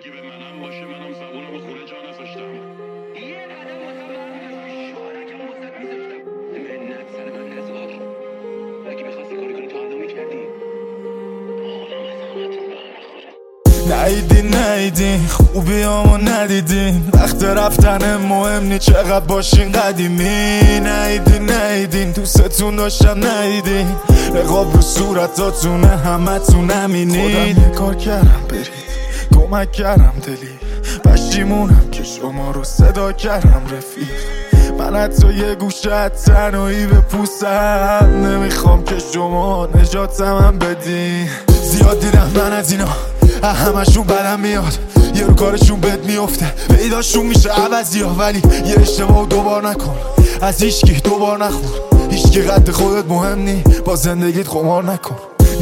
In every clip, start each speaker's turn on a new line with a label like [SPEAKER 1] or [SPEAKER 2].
[SPEAKER 1] اگه به منم باشه منم زبونم و خونه جا نذاشتم یه قدم واسم برمی‌داشتی شارکم واسط میذاشتم منت سر من نذار اگه می‌خواستی کاری کنی تا الان می‌کردی خودم از همتون برمی‌خورم
[SPEAKER 2] نیدین خوبیامو ندیدین وقت رفتن مهم نی چقدر باشین قدیمی نیدین دوستتون داشتم نیدین رقاب رو صورتاتونه همتون همینید خودم یه کار کردم برید کمک کردم دلی پشیمونم که شما رو صدا کردم رفیق من حتی یه گوشه تنهایی به پوستم نمیخوام که شما نجاتم بدین زیاد دیدم من از اینا همشون بدم میاد یه رو کارشون بد میفته پیداشون میشه عوضی ها ولی یه اشتباه دوبار نکن از هیچکی دوبار نخور هیچکی قد خودت مهم نی با زندگیت خمار نکن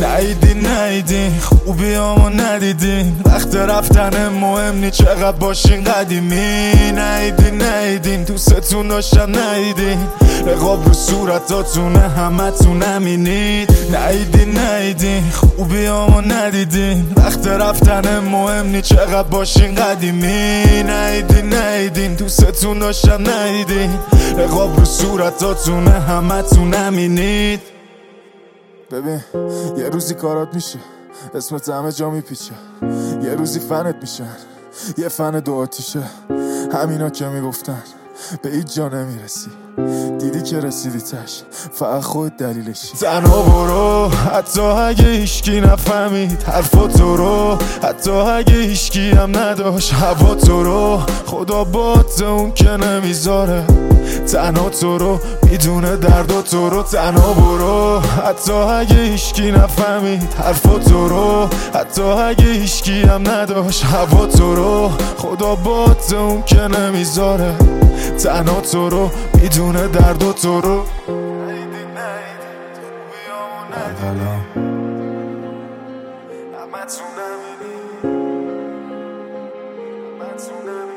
[SPEAKER 2] نیدین خوبیامو ندیدین وقت رفتن مهم نی چقدر باشین قدیمی نیدین دوستتون داشتم نیدین رقاب رو صورتاتونه همتون همینید نیدین خوبیامو ندیدین وقت رفتن مهم نی چقدر باشین قدیمی نیدین دوستتون داشتم نیدین رقاب رو صورتاتونه همتون همینید ببین یه روزی کارات میشه اسمت همه جا میپیچه یه روزی فنت میشن یه فن دو آتیشه همینا که میگفتن به هیچ جا نمیرسی دیدی که رسیدی تش فقط خود دلیلشی تنها برو حتی اگه هیچکی نفهمید حرفا تو رو حتی اگه هیچکی هم نداشت هوا تو رو خدا بات اون که نمیذاره تنها تو رو میدونه درد تو رو تنها برو حتی اگه هیچکی نفهمید حرفا تو رو حتی اگه هیچکی هم نداشت هوا تو رو خدا بات اون که نمیذاره تنها تو رو میدونه درد تو رو همتون همینی